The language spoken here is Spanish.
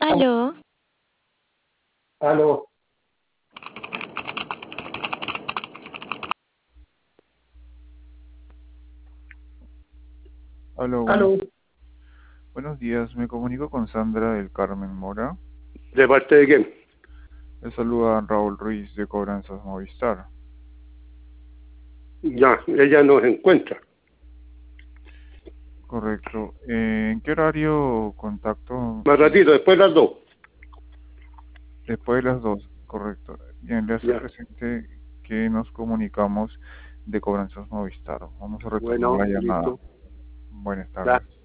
Aló, Aló, Aló, aló, buenos días. Me comunico con Sandra del Carmen Mora. ¿de parte de quién? Le saluda Raúl Ruiz de Cobranzas Movistar. Ya, ella nos encuentra. Correcto. ¿En qué horario contacto? Más ratito, después de las 2. Después de las 2. Correcto. Bien, le hace Ya, presente que nos comunicamos de Cobranzas Movistar. Vamos a retornar bueno, la llamada. listo. Buenas Ya. tardes.